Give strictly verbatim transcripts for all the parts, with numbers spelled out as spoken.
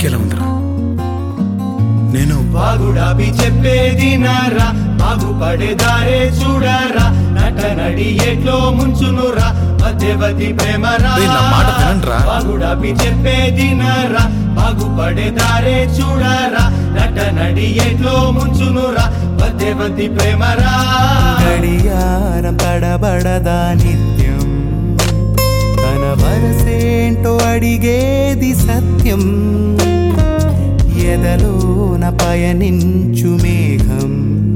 నీకెలా ఉందిరా? నేను బాగుడాబి చెప్పేది నారా, బాగుపడేదారే చూడరా, నట నడి ఎట్లో ముంచునురా, మధ్యవతి ప్రేమరా. నా మాట వినండిరా. బాగుడాబి చెప్పేది నారా, బాగుపడేదారే చూడరా, నట నడి ఎట్లో ముంచునురా, మధ్యవతి ప్రేమరా. గడియారం తడబడదా నిత్యం, తన వరసేంటో అడిగేది సత్యం. ఎదలోన పయనించు మేఘం,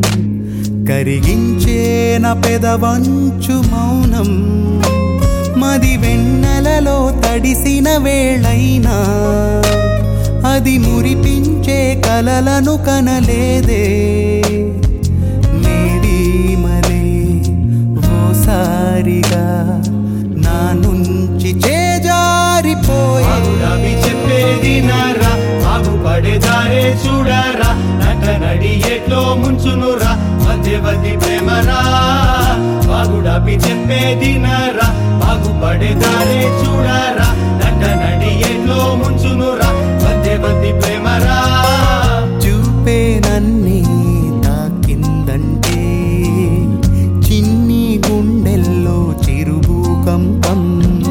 కరిగించేన పెదవంచు మౌనం. మది వెన్నెలలో తడిసిన వేళైనా, అది మురిపించే కలలను కనలేదే. నేడీమలే ఓసారిగా నా నుంచి చేజారిపోయే. బాగుడాబి చెప్పేది నారా, బాగుపడేదారే చూడరా, నట నడి ఎట్లో ముంచునురా, మధ్యవతి ప్రేమరా. బాగుడాబి చెప్పేది నారా, బాగుపడేదారే చూడరా, నట నడి ఎట్లో ముంచునురా, మధ్యవతి ప్రేమరా. చూపే నన్నే తాకిందంటే, చిన్ని గుండెల్లో చిరుభూకంపం.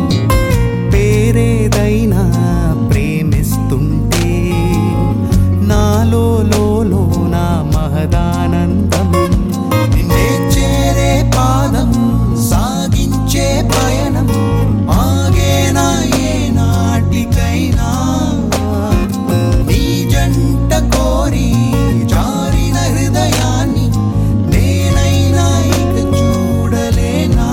పేరేదైనా ప్రేమిస్తుంటే, నాలో లోలో నా మహదానందం. నిన్నే చేరే పాదం, సాగించే పయనం, ఆగేనా ఏ నాటికైనా. నీ జంట కోరి జారిన హృదయాన్ని నేనైనా ఇక చూడలేనా.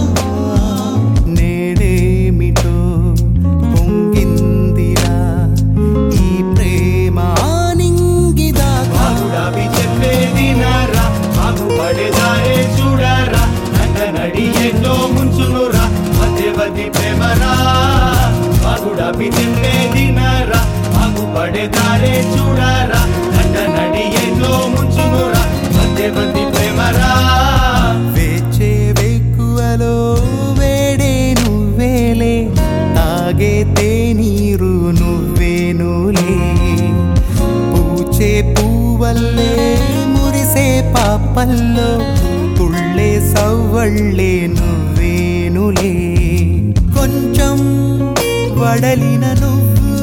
నేడేమిటో పొంగిందిరా ఈ ప్రేమ ఆనింగిదా. బాగుడాబి చెప్పేది నారా, బాగుపడేదారే చూడరా, నట నడి ఎట్లో ముంచునురా, మధ్యవతి ప్రేమరా. బాగుడాబి చెప్పేది నారా, బాగుపడేదారే చూడరా, నట నడి ఎట్లో ముంచునురా, మధ్యవతి ప్రేమరా. వేచే వెక్కువలో వేడే నువ్వేలే, తాగే తేనీరు నువ్వేనులే. పూచే పూవల్లే మురిసే పాపల్లో, తుళ్ళే సవ్వళ్ళే నువ్వేనులే. కొంచెం వడలిన నువ్వు,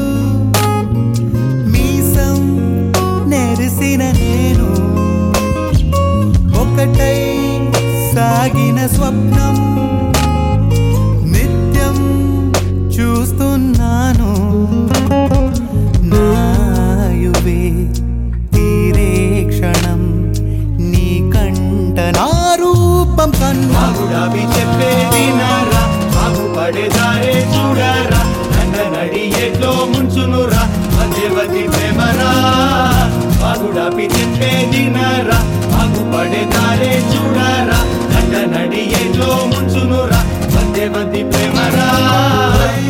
మీసం నెరిసిన నేను, ఒకటై సాగిన స్వప్నం నిత్యం చూస్తున్నాను. నాయువే తీరే క్షణం, నీ కంట నా రూపం కన్నా. బాగుడాబి చెప్పేది నారా, బాగుపడేదారే చూడరా, నట నడి ఎట్లో ముంచునురా, మధ్యవతి ప్రేమరా. బాగుడాబి చెప్పేది నారా, బాగుపడేదారే చూడరా, నట నడి ఎట్లో ముంచునురా, మధ్యవతి ప్రేమరా.